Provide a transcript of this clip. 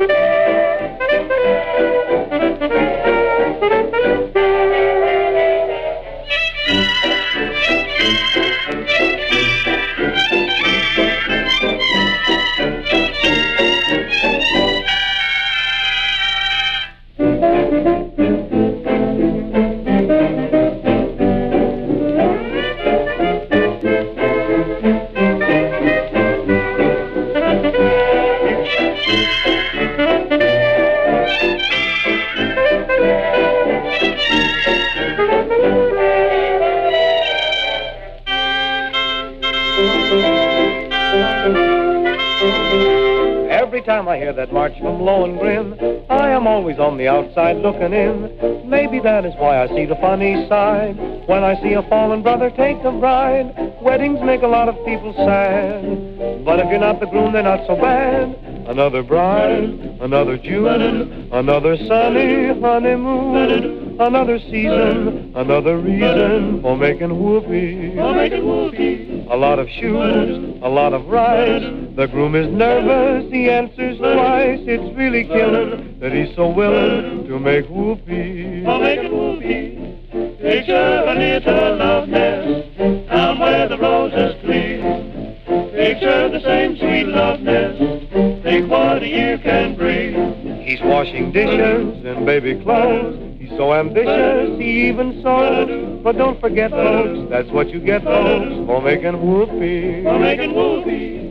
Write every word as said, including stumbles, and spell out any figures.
Every time I hear that march from Lohengrin, I am always on the outside looking in. Maybe that is why I see the funny side when I see a fallen brother take a bride. Weddings make a lot of people sad, but if you're not the groom, they're not so bad. Another bride, another June, another sunny honeymoon, another season, another reason for making whoopee. For making whoopee. A lot of shoes, a lot of rice. The groom is nervous, he answers twice. It's really killing that he's so willing to make whoopee. For making whoopee. Picture a little love nest down where the roses gleam. Picture the same sweet love nest. Think what a year can bring. He's washing dishes and baby clothes. He's so ambitious, he even sews. But don't forget, folks, that's what you get, folks, for making whoopee. For making whoopee.